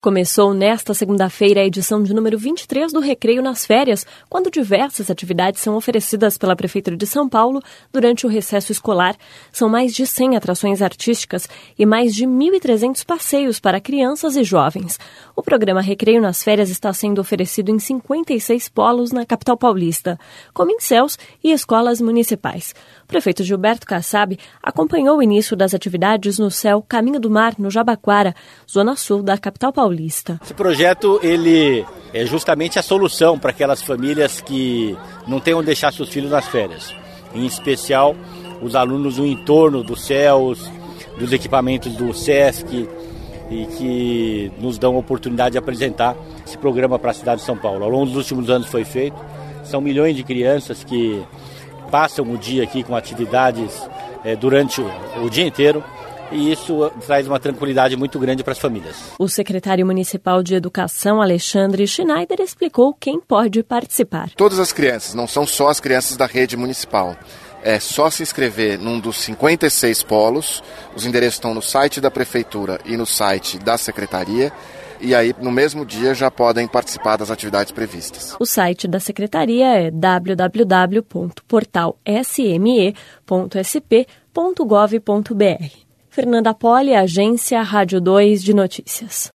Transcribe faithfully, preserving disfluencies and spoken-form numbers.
Começou nesta segunda-feira a edição de número vinte e três do Recreio nas Férias, quando diversas atividades são oferecidas pela Prefeitura de São Paulo durante o recesso escolar. São mais de cem atrações artísticas e mais de mil e trezentos passeios para crianças e jovens. O programa Recreio nas Férias está sendo oferecido em cinquenta e seis polos na capital paulista, como em C E Ls e escolas municipais. O prefeito Gilberto Kassab acompanhou o início das atividades no C E L Caminho do Mar, no Jabaquara, zona sul da capital paulista. Esse projeto ele é justamente a solução para aquelas famílias que não têm onde deixar seus filhos nas férias. Em especial, os alunos do entorno dos C E Ls, dos equipamentos do SESC, e que nos dão a oportunidade de apresentar esse programa para a cidade de São Paulo. Ao longo dos últimos anos foi feito. São milhões de crianças que passam o dia aqui com atividades é, durante o, o dia inteiro. E isso traz uma tranquilidade muito grande para as famílias. O secretário municipal de Educação, Alexandre Schneider, explicou quem pode participar. Todas as crianças, não são só as crianças da rede municipal. É só se inscrever num dos cinquenta e seis polos. Os endereços estão no site da Prefeitura e no site da Secretaria. E aí, no mesmo dia, já podem participar das atividades previstas. O site da Secretaria é w w w ponto portal s m e ponto s p ponto gov ponto b r. Fernanda Poli, Agência Rádio dois de Notícias.